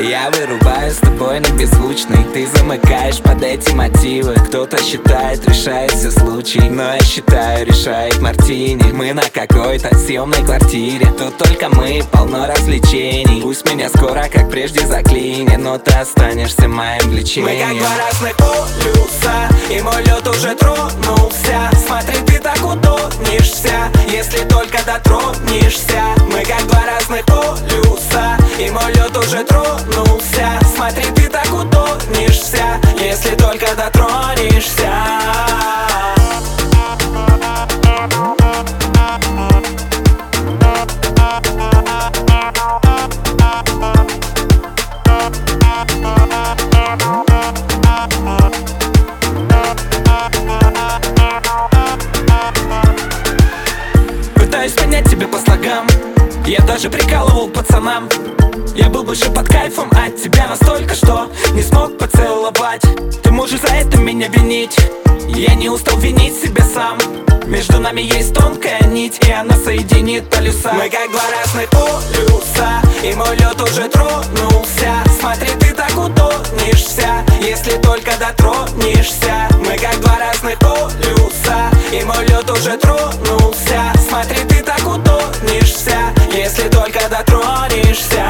Я вырубаю с тобой на беззвучный, ты замыкаешь под эти мотивы. Кто-то считает, решает все случаи, но я считаю, решает мартини. Мы на какой-то съемной квартире, тут только мы, полно развлечений. Пусть меня скоро, как прежде, заклинит, но ты останешься моим влечением. Мы как два разных полюса, и мой лед уже тронулся. Смотри, ты так утонешься, если только дотронешься. Мы как два разных полюса, и мой лед уже тронулся. Смотри, ты так утонешься, если только дотронешься. Пытаюсь понять тебя по слогам, я даже прикалывал пацанам. Я был больше под кайфом от тебя настолько, что не смог поцеловать. Ты можешь за это меня винить, я не устал винить себя сам. Между нами есть тонкая нить, и она соединит полюса. Мы как два разных полюса, и мой лед уже тронулся. Смотри, ты так утонешься, если только дотронешься. Мы как два разных полюса, и мой лед уже тронулся. Смотри, ты так утонешься, если только дотронешься.